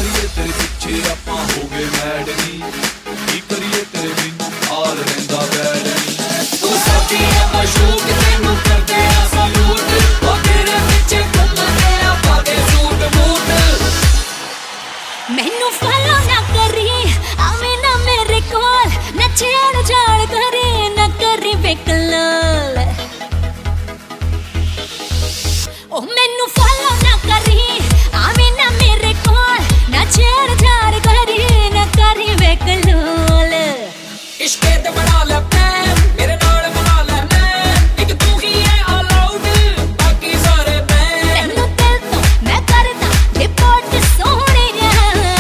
करिए तेरे पिछे आपां हो गए मैड नी, की करिए तेरे बिन हाल रहिंदा बैड नी। तू साडी है मशूक तेनू करदे आ सलूट, ओ तेरे पिछे घुमदे आ पागे सूट बूट। मैनू फॉलो ना करी आवे ना मेरे कोल, ना छेड़ छाड़ करे ना करी बेकलाल। ओ मैनू फॉलो ना करी आवे ना मेरे कोल, ना छेड़ छाड़ करी ना करी बेकलाल। इश्क ते बना ले प्लान मेरे नाल बना ले मैन, एक तू ही है अलाउड बाकी सारे बैन। तेनू दिल तो मैं करदा रिपोर्ट सोहणिया,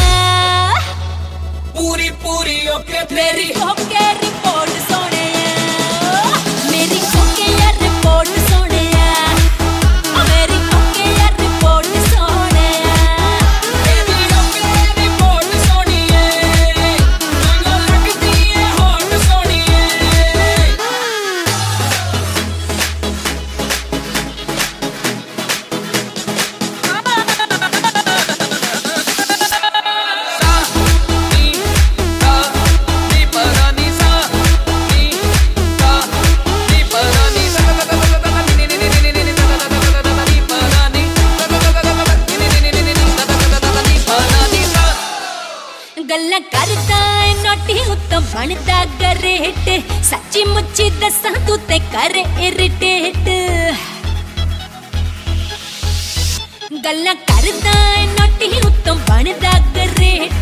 पूरी पूरी ओके मेरी ओके रिपोर्ट सोहणिया, मेरी ओके यार रिपोर्ट सोहणिया, ओ मेरी ओके यार रिपोर्ट सोहणिया। तेरी ओके रिपोर्ट सोनिए, तू लगदी है हॉट सोनिए। गल्ला करदा ऐ नोटी उत्तों बनदा ग्रेट, सच्ची मुच्ची दसां तू ते कर इरिटेट। गल्ला करदा ऐ नोटी उत्तों बनदा ग्रेट,